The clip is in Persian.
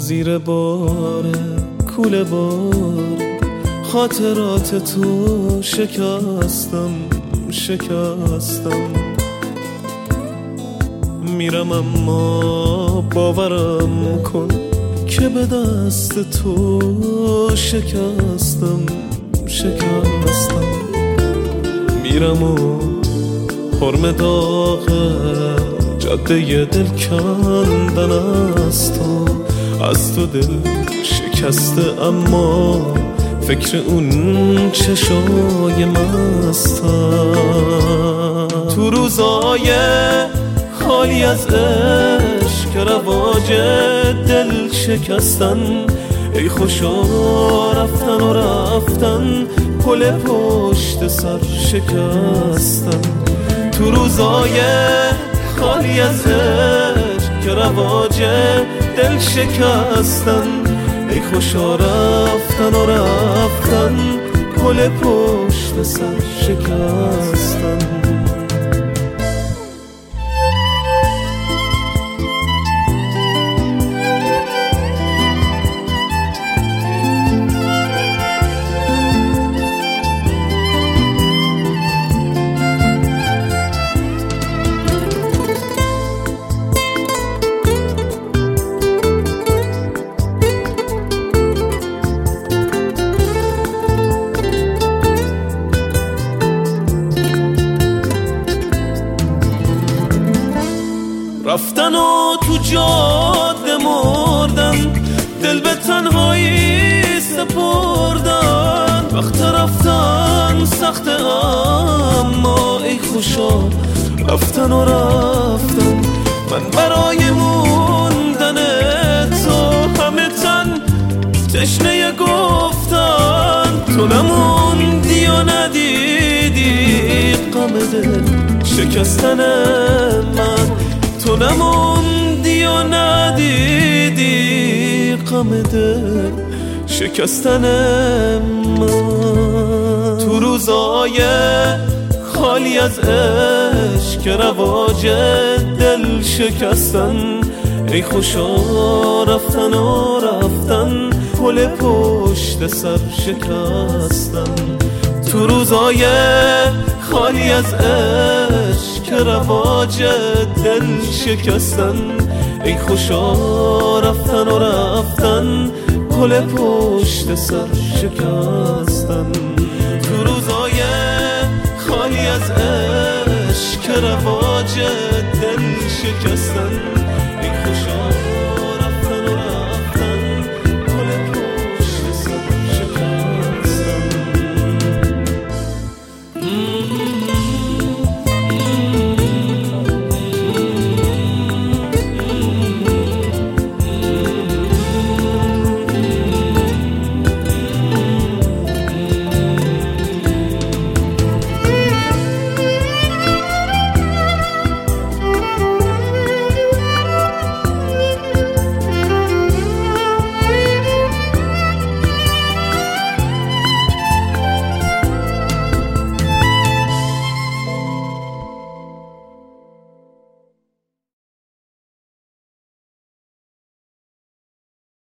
زیر بار کوله بار خاطرات تو شکستم میرم اما باورم کن که به دست تو شکستم میرم و حرم داغ جاده دل کندن از تو دل شکسته، اما فکر اون چشای مستم تو روزای خالی از عشق که رواج دل شکستن، ای خوشا رفتن پل پشت سر شکستن تو روزای خالی از عشق که رواج دل شکستن، ای خوشا رفتن پل پشت سر شکستن رفتن و تو جاده مردن، دل به تنهایی سپردن، وقت رفتن سخته اما ای خوشا رفتن من برای موندن تو همه تن تشنه گفتن، تو نموندی و ندیدی غم دل شکستن من، تو نموندی و ندیدی غم دل شکستن من تو روزای خالی از عشق که رواج دل شکستن، ای خوشا رفتن پل پشت سر شکستن تو روزای خالی از عشق که رواج دل شکستن، ای خوشا رفتن پل پشت سر شکستن تو روزای خالی از عشق که رواج دل شکستن،